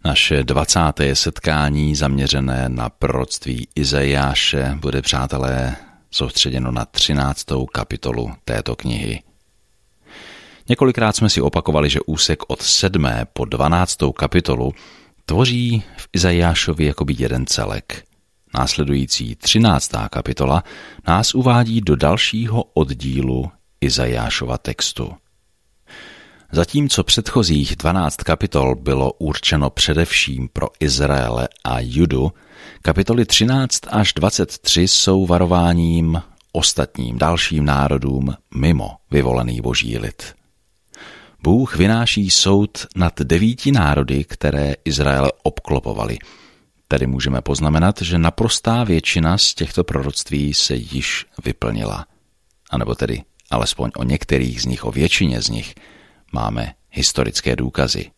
Naše 20. setkání zaměřené na proroctví Izajáše bude, přátelé, soustředěno na 13. kapitolu této knihy. Několikrát jsme si opakovali, že úsek od 7. po 12. kapitolu tvoří v Izajášovi jakoby jeden celek. Následující 13. kapitola nás uvádí do dalšího oddílu Izajášova textu. Zatímco předchozích 12 kapitol bylo určeno především pro Izraele a Judu, kapitoly 13 až 23 jsou varováním ostatním dalším národům mimo vyvolený boží lid. Bůh vynáší soud nad 9 národy, které Izrael obklopovali. Tady můžeme poznamenat, že naprostá většina z těchto proroctví se již vyplnila. A nebo tedy alespoň o některých z nich, o většině z nich, máme historické důkazy.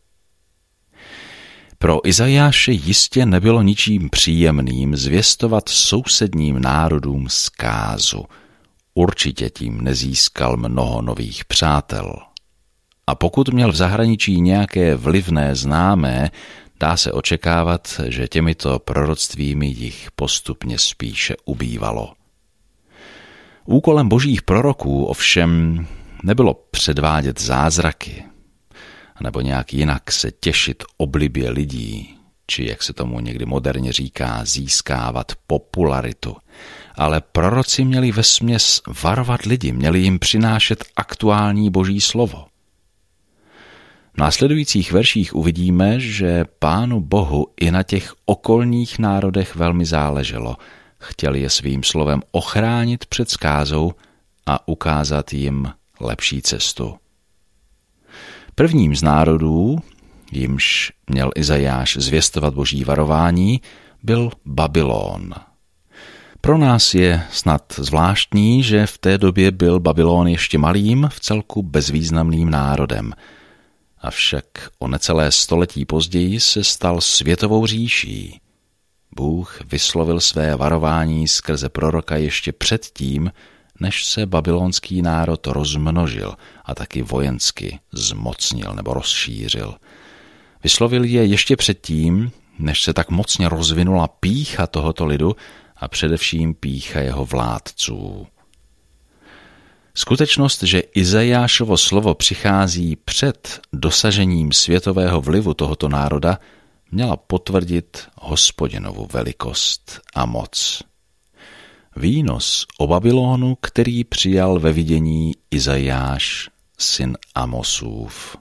Pro Izajáše jistě nebylo ničím příjemným zvěstovat sousedním národům zkázu. Určitě tím nezískal mnoho nových přátel. A pokud měl v zahraničí nějaké vlivné známé, dá se očekávat, že těmito proroctvími jich postupně spíše ubývalo. Úkolem božích proroků ovšem nebylo předvádět zázraky, nebo nějak jinak se těšit oblibě lidí, či jak se tomu někdy moderně říká, získávat popularitu. Ale proroci měli vesměs varovat lidi, měli jim přinášet aktuální boží slovo. V následujících verších uvidíme, že Pánu Bohu i na těch okolních národech velmi záleželo. Chtěl je svým slovem ochránit před zkázou a ukázat jim lepší cestu. Prvním z národů, jimž měl Izajáš zvěstovat boží varování, byl Babylon. Pro nás je snad zvláštní, že v té době byl Babylon ještě malým, vcelku bezvýznamným národem. Avšak o necelé století později se stal světovou říší. Bůh vyslovil své varování skrze proroka ještě předtím, než se babylonský národ rozmnožil a taky vojensky zmocnil nebo rozšířil. Vyslovil je ještě předtím, než se tak mocně rozvinula pýcha tohoto lidu a především pýcha jeho vládců. Skutečnost, že Izajášovo slovo přichází před dosažením světového vlivu tohoto národa, měla potvrdit Hospodinovu velikost a moc. Výnos o Babylonu, který přijal ve vidění Izajáš, syn Amosův.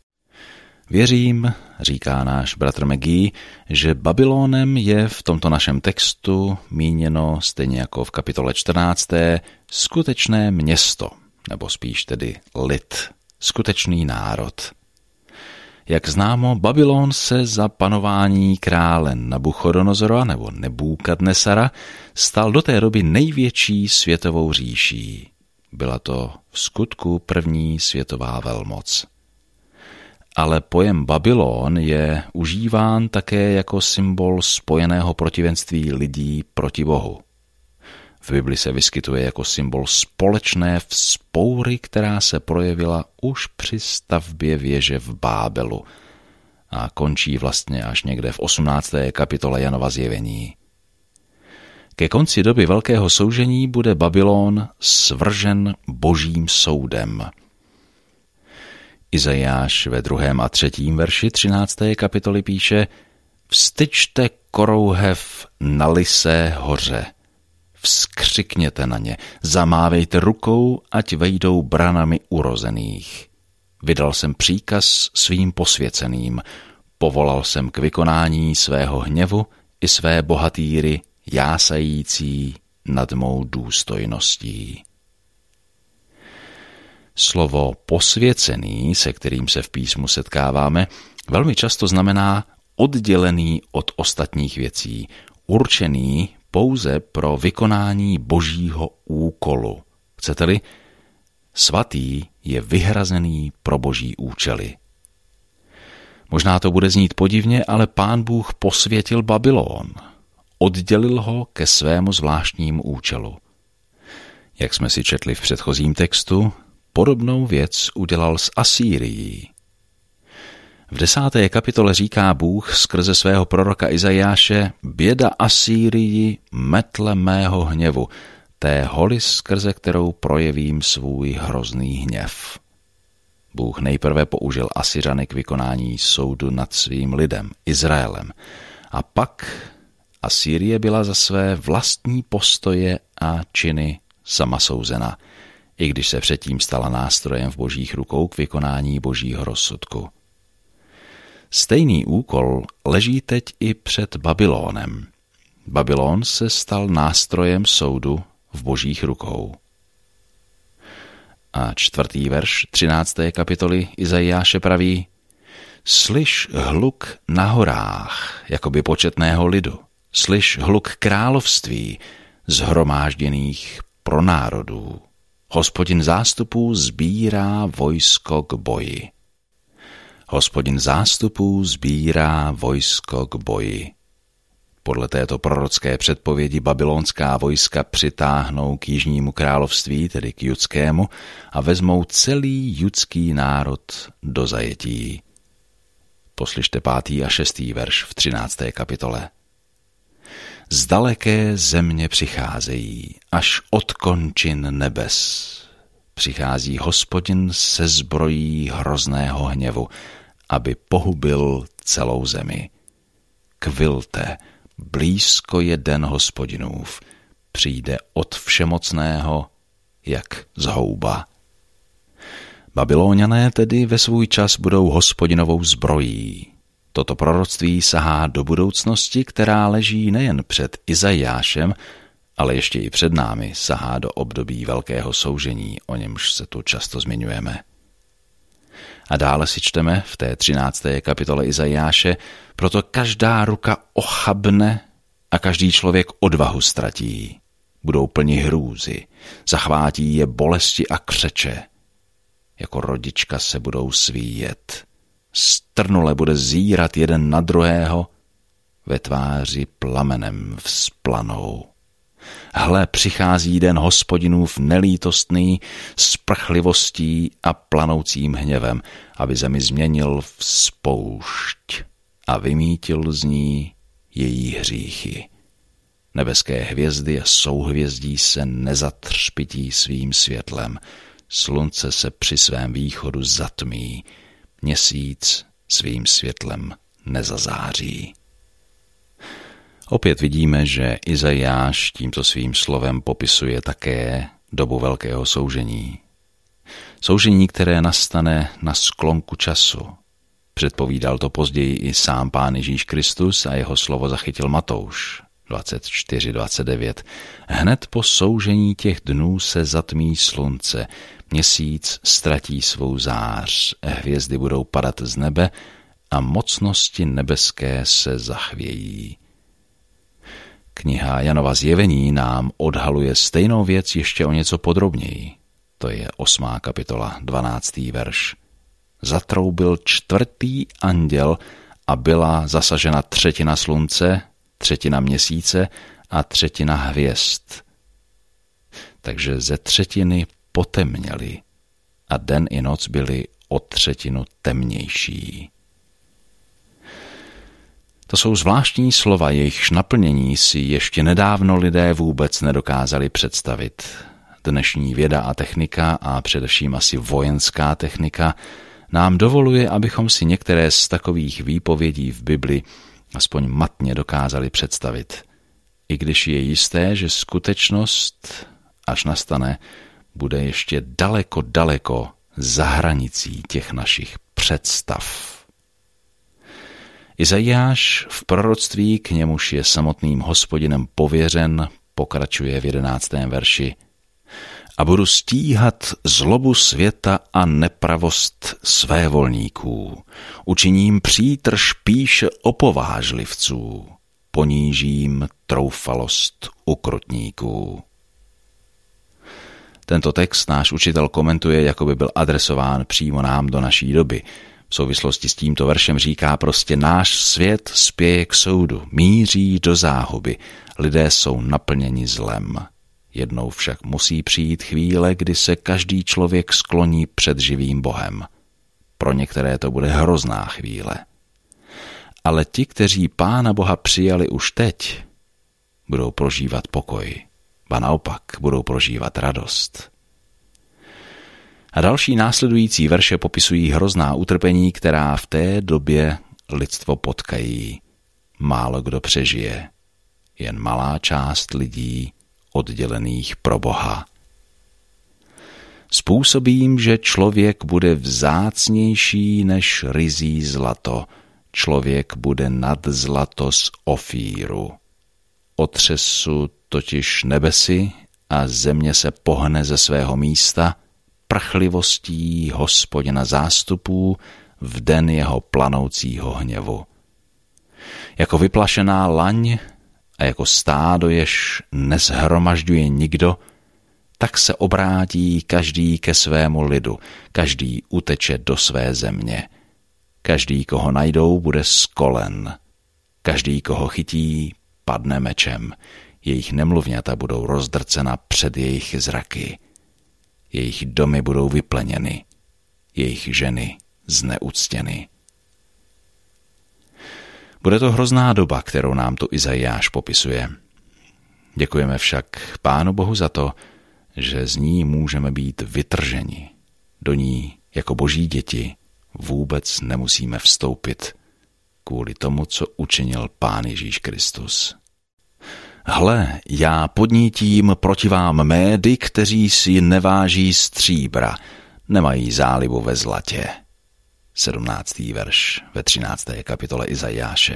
Věřím, říká náš bratr McGee, že Babylonem je v tomto našem textu míněno stejně jako v kapitole 14. skutečné město, nebo spíš tedy lid, skutečný národ. Jak známo, Babylon se za panování krále Nabuchodonozora nebo Nebúkadnesara stal do té doby největší světovou říší. Byla to v skutku první světová velmoc. Ale pojem Babylon je užíván také jako symbol spojeného protivenství lidí proti Bohu. V Bibli se vyskytuje jako symbol společné vzpoury, která se projevila už při stavbě věže v Bábelu a končí vlastně až někde v 18. kapitole Janova zjevení. Ke konci doby velkého soužení bude Babylon svržen božím soudem. Izajáš ve 2. a 3. verši 13. kapitoly píše: Vztyčte korouhev na Lysé hoře, vzkřikněte na ně, zamávejte rukou, ať vejdou branami urozených. Vydal jsem příkaz svým posvěceným, povolal jsem k vykonání svého hněvu i své bohatýry jásající nad mou důstojností. Slovo posvěcený, se kterým se v písmu setkáváme, velmi často znamená oddělený od ostatních věcí, určený pouze pro vykonání božího úkolu. Chcete-li, svatý je vyhrazený pro boží účely. Možná to bude znít podivně, ale Pán Bůh posvětil Babylon. Oddělil ho ke svému zvláštnímu účelu. Jak jsme si četli v předchozím textu, podobnou věc udělal s Asýrií. V 10. kapitole říká Bůh skrze svého proroka Izajáše: běda Asýrii, metle mého hněvu, té holy, skrze kterou projevím svůj hrozný hněv. Bůh nejprve použil Asyřany k vykonání soudu nad svým lidem, Izraelem, a pak Asýrie byla za své vlastní postoje a činy sama souzena, i když se předtím stala nástrojem v božích rukou k vykonání božího rozsudku. Stejný úkol leží teď i před Babylonem. Babylon se stal nástrojem soudu v božích rukou. A 4. verš 13. kapitoly Izajáše praví: slyš hluk na horách, jakoby početného lidu, slyš hluk království, shromážděných pro národů. Hospodin zástupů sbírá vojsko k boji. Hospodin zástupů sbírá vojsko k boji. Podle této prorocké předpovědi babylonská vojska přitáhnou k jižnímu království, tedy k judskému, a vezmou celý judský národ do zajetí. Poslyšte 5. a 6. verš v 13. kapitole. Z daleké země přicházejí, až od končin nebes. Přichází Hospodin se zbrojí hrozného hněvu, aby pohubil celou zemi. Kvilte, blízko je den Hospodinův, přijde od Všemocného jak zhouba. Babylóňané tedy ve svůj čas budou Hospodinovou zbrojí. Toto proroctví sahá do budoucnosti, která leží nejen před Izajášem, ale ještě i před námi, sahá do období velkého soužení, o němž se tu často zmiňujeme. A dále si čteme v té 13. kapitole Izajáše: proto každá ruka ochabne a každý člověk odvahu ztratí. Budou plni hrůzy, zachvátí je bolesti a křeče. Jako rodička se budou svíjet. Strnule bude zírat jeden na druhého, ve tváři plamenem vzplanou. Hle, přichází den Hospodinův nelítostný, s prchlivostí a planoucím hněvem, aby zemi změnil v spoušť a vymítil z ní její hříchy. Nebeské hvězdy a souhvězdí se nezatřpití svým světlem, slunce se při svém východu zatmí, měsíc svým světlem nezazáří. Opět vidíme, že Izajáš tímto svým slovem popisuje také dobu velkého soužení. Soužení, které nastane na sklonku času. Předpovídal to později i sám Pán Ježíš Kristus a jeho slovo zachytil Matouš 24:29. Hned po soužení těch dnů se zatmí slunce, měsíc ztratí svou zář, hvězdy budou padat z nebe a mocnosti nebeské se zachvějí. Kniha Janova Zjevení nám odhaluje stejnou věc ještě o něco podrobněji. To je 8. kapitola, 12. verš. Zatroubil 4. anděl a byla zasažena 1/3 slunce, 1/3 měsíce a 1/3 hvězd. Takže ze 1/3 potemněly a den i noc byly o 1/3 temnější. To jsou zvláštní slova, jejichž naplnění si ještě nedávno lidé vůbec nedokázali představit. Dnešní věda a technika, a především asi vojenská technika, nám dovoluje, abychom si některé z takových výpovědí v Bibli aspoň matně dokázali představit. I když je jisté, že skutečnost, až nastane, bude ještě daleko, daleko za hranicí těch našich představ. Izajáš v proroctví, k němuž je samotným Hospodinem pověřen, pokračuje v 11. verši: a budu stíhat zlobu světa a nepravost svévolníků. Učiním přítrž píše opovážlivců. Ponížím troufalost ukrutníků. Tento text náš učitel komentuje, jako by byl adresován přímo nám do naší doby. V souvislosti s tímto veršem říká prostě: náš svět spěje k soudu, míří do záhuby, lidé jsou naplněni zlem. Jednou však musí přijít chvíle, kdy se každý člověk skloní před živým Bohem. Pro některé to bude hrozná chvíle. Ale ti, kteří Pána Boha přijali už teď, budou prožívat pokoj, ba naopak budou prožívat radost. A další následující verše popisují hrozná utrpení, která v té době lidstvo potkají. Málo kdo přežije, jen malá část lidí oddělených pro Boha. Způsobím, že člověk bude vzácnější než ryzí zlato, člověk bude nad zlato z Ofíru. Otřesu totiž nebesy a země se pohne ze svého místa, prchlivostí Hospodina zástupů v den jeho planoucího hněvu. Jako vyplašená laň a jako stádo, jež neshromažďuje nikdo, tak se obrátí každý ke svému lidu, každý uteče do své země. Každý, koho najdou, bude skolen. Každý, koho chytí, padne mečem. Jejich nemluvňata budou rozdrcena před jejich zraky. Jejich domy budou vypleněny. Jejich ženy zneuctěny. Bude to hrozná doba, kterou nám tu Izajáš popisuje. Děkujeme však Pánu Bohu za to, že z ní můžeme být vytrženi. Do ní jako boží děti vůbec nemusíme vstoupit kvůli tomu, co učinil Pán Ježíš Kristus. Hle, já podnítím proti vám médy, kteří si neváží stříbra, nemají zálibu ve zlatě. 17. verš ve 13. kapitole Izajáše.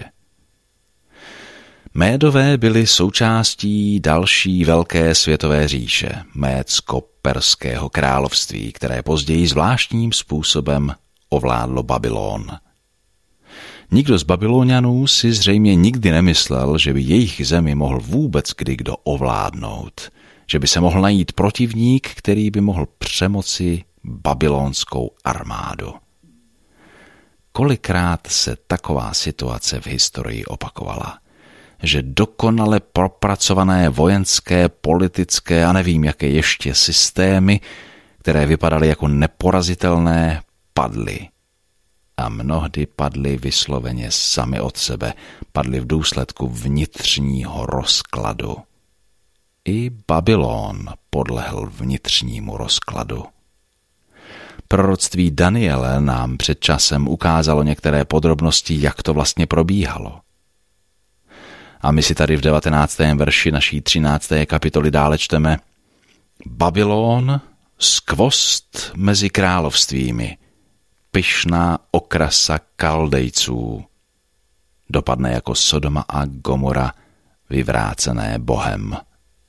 Médové byly součástí další velké světové říše, Médsko-Perského království, které později zvláštním způsobem ovládlo Babylon. Nikdo z Babylonianů si zřejmě nikdy nemyslel, že by jejich zemi mohl vůbec kdo ovládnout, že by se mohl najít protivník, který by mohl přemoci babylonskou armádu. Kolikrát se taková situace v historii opakovala, že dokonale propracované vojenské, politické a nevím jaké ještě systémy, které vypadaly jako neporazitelné, padly. A mnohdy padly vysloveně sami od sebe, padly v důsledku vnitřního rozkladu. I Babylon podlehl vnitřnímu rozkladu. Proroctví Daniele nám před časem ukázalo některé podrobnosti, jak to vlastně probíhalo. A my si tady v 19. verši naší 13. kapitoly dále čteme: Babylon, skvost mezi královstvími, pyšná okrasa Kaldejců, dopadne jako Sodoma a Gomora, vyvrácené Bohem.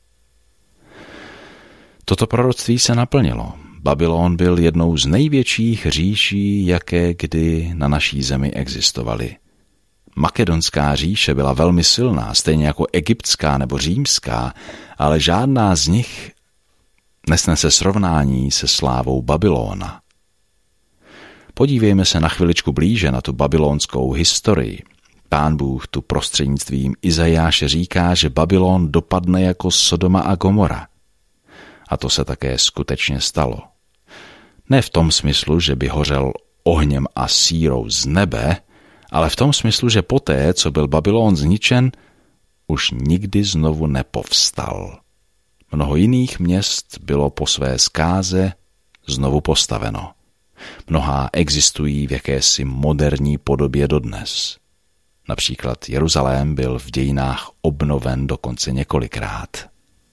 Toto proroctví se naplnilo. Babylon byl jednou z největších říší, jaké kdy na naší zemi existovaly. Makedonská říše byla velmi silná, stejně jako egyptská nebo římská, ale žádná z nich nesnese srovnání se slávou Babylona. Podívejme se na chviličku blíže na tu babylonskou historii. Pán Bůh tu prostřednictvím Izajáše říká, že Babylon dopadne jako Sodoma a Gomora. A to se také skutečně stalo. Ne v tom smyslu, že by hořel ohněm a sírou z nebe, ale v tom smyslu, že poté, co byl Babylon zničen, už nikdy znovu nepovstal. Mnoho jiných měst bylo po své zkáze znovu postaveno. Mnohá existují v jakési moderní podobě dodnes. Například Jeruzalém byl v dějinách obnoven dokonce několikrát.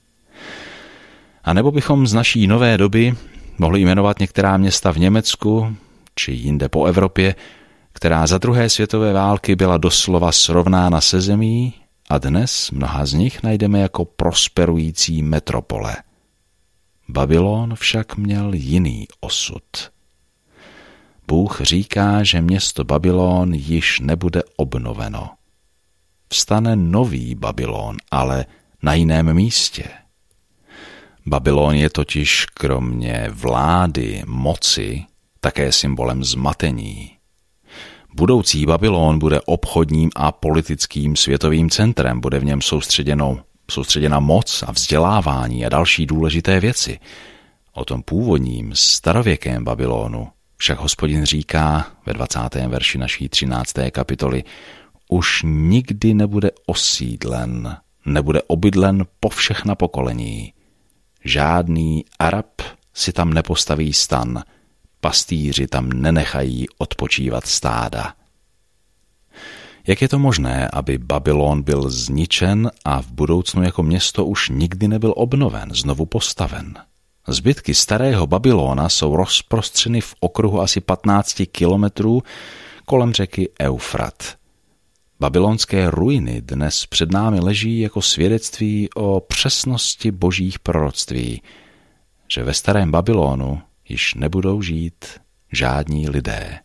A nebo bychom z naší nové doby mohli jmenovat některá města v Německu či jinde po Evropě, která za druhé světové války byla doslova srovnána se zemí, a dnes mnoha z nich najdeme jako prosperující metropole. Babylon však měl jiný osud. Bůh říká, že město Babylon již nebude obnoveno. Vstane nový Babylon, ale na jiném místě. Babylon je totiž kromě vlády, moci, také symbolem zmatení. Budoucí Babylon bude obchodním a politickým světovým centrem, bude v něm soustředěna moc a vzdělávání a další důležité věci. O tom původním starověkém Babylonu Však Hospodin říká ve 20. verši naší 13. kapitoly: už nikdy nebude osídlen, nebude obydlen po všechna pokolení. Žádný Arab si tam nepostaví stan, pastýři tam nenechají odpočívat stáda. Jak je to možné, aby Babylon byl zničen a v budoucnu jako město už nikdy nebyl obnoven, znovu postaven? Zbytky starého Babylona jsou rozprostřeny v okruhu asi 15 kilometrů kolem řeky Eufrat. Babylonské ruiny dnes před námi leží jako svědectví o přesnosti božích proroctví, že ve starém Babylonu již nebudou žít žádní lidé.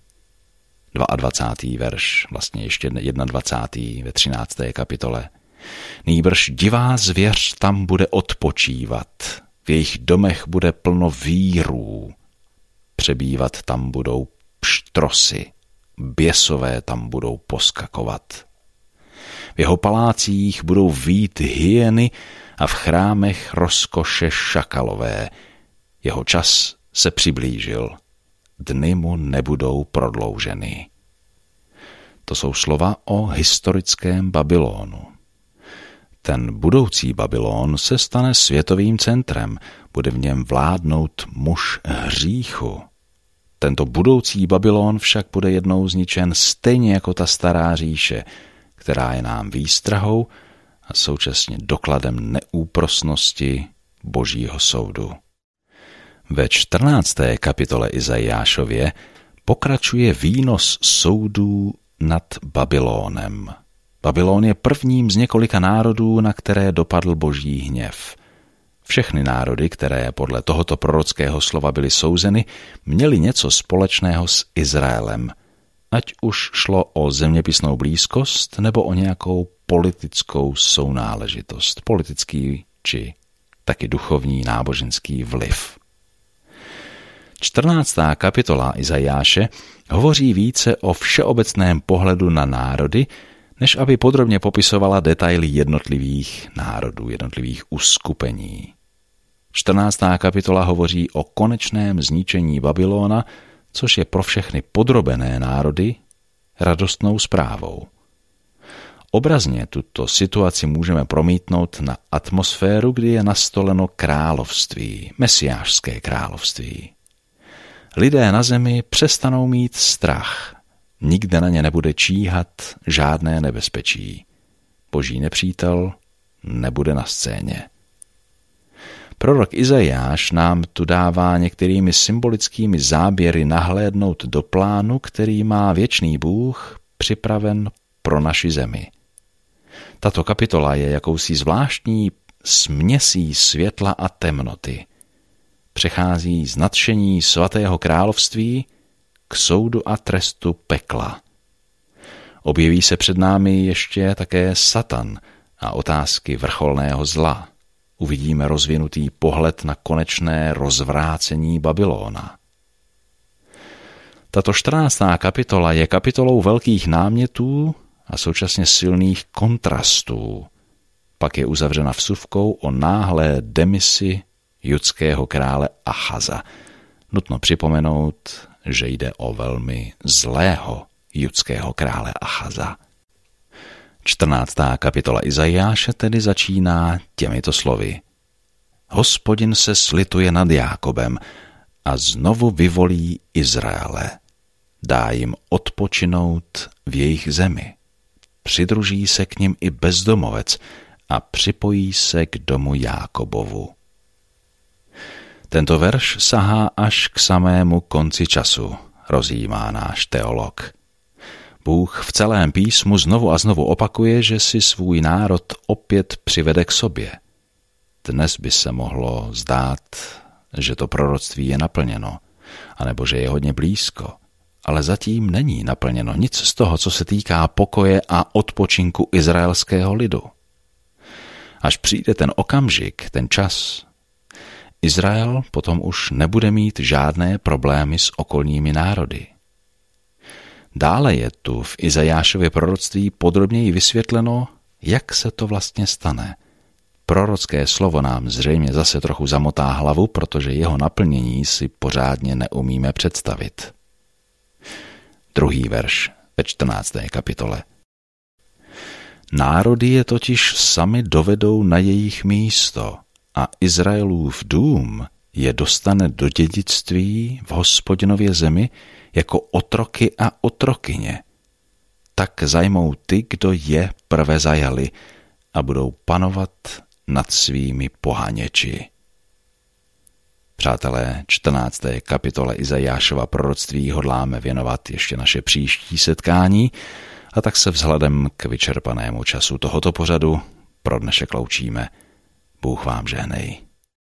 22. verš, vlastně ještě 21. ve 13. kapitole. Nýbrž divá zvěř tam bude odpočívat, v jejich domech bude plno vírů, přebývat tam budou pštrosy, běsové tam budou poskakovat. V jeho palácích budou vít hyeny a v chrámech rozkoše šakalové. Jeho čas se přiblížil, dny mu nebudou prodlouženy. To jsou slova o historickém Babylonu. Ten budoucí Babylon se stane světovým centrem, bude v něm vládnout muž hříchu. Tento budoucí Babylon však bude jednou zničen stejně jako ta stará říše, která je nám výstrahou a současně dokladem neúprosnosti božího soudu. Ve 14. kapitole Izajášově pokračuje výnos soudů nad Babylonem. Babylon je prvním z několika národů, na které dopadl boží hněv. Všechny národy, které podle tohoto prorockého slova byly souzeny, měly něco společného s Izraelem, ať už šlo o zeměpisnou blízkost nebo o nějakou politickou sounáležitost, politický či taky duchovní náboženský vliv. 14. kapitola Izajáše hovoří více o všeobecném pohledu na národy, než aby podrobně popisovala detaily jednotlivých národů, jednotlivých uskupení. 14. kapitola hovoří o konečném zničení Babylona, což je pro všechny podrobené národy radostnou zprávou. Obrazně tuto situaci můžeme promítnout na atmosféru, kdy je nastoleno království, mesiášské království. Lidé na zemi přestanou mít strach, nikde na ně nebude číhat žádné nebezpečí. Boží nepřítel nebude na scéně. Prorok Izajáš nám tu dává některými symbolickými záběry nahlédnout do plánu, který má věčný Bůh připraven pro naši zemi. Tato kapitola je jakousi zvláštní směsí světla a temnoty. Přechází z nadšení svatého království k soudu a trestu pekla. Objeví se před námi ještě také Satan a otázky vrcholného zla. Uvidíme rozvinutý pohled na konečné rozvrácení Babylona. Tato 14. kapitola je kapitolou velkých námětů a současně silných kontrastů. Pak je uzavřena vsuvkou o náhlé demisi judského krále Achaza. Nutno připomenout, že jde o velmi zlého judského krále Achaza. 14. kapitola Izajáše tedy začíná těmito slovy. Hospodin se slituje nad Jákobem a znovu vyvolí Izraele. Dá jim odpočinout v jejich zemi. Přidruží se k nim i bezdomovec a připojí se k domu Jákobovu. Tento verš sahá až k samému konci času, rozjímá náš teolog. Bůh v celém písmu znovu a znovu opakuje, že si svůj národ opět přivede k sobě. Dnes by se mohlo zdát, že to proroctví je naplněno, anebo že je hodně blízko, ale zatím není naplněno nic z toho, co se týká pokoje a odpočinku izraelského lidu. Až přijde ten okamžik, ten čas, Izrael potom už nebude mít žádné problémy s okolními národy. Dále je tu v Izajášově proroctví podrobněji vysvětleno, jak se to vlastně stane. Prorocké slovo nám zřejmě zase trochu zamotá hlavu, protože jeho naplnění si pořádně neumíme představit. 2. verš ve 14. kapitole. Národy je totiž sami dovedou na jejich místo a Izraelův dům je dostane do dědictví v Hospodinově zemi jako otroky a otrokyně. Tak zajmou ty, kdo je prve zajali a budou panovat nad svými pohaněči. Přátelé, 14. kapitole Izajášova proroctví hodláme věnovat ještě naše příští setkání, a tak se vzhledem k vyčerpanému času tohoto pořadu pro dnešek loučíme. Bůh vám žehnej.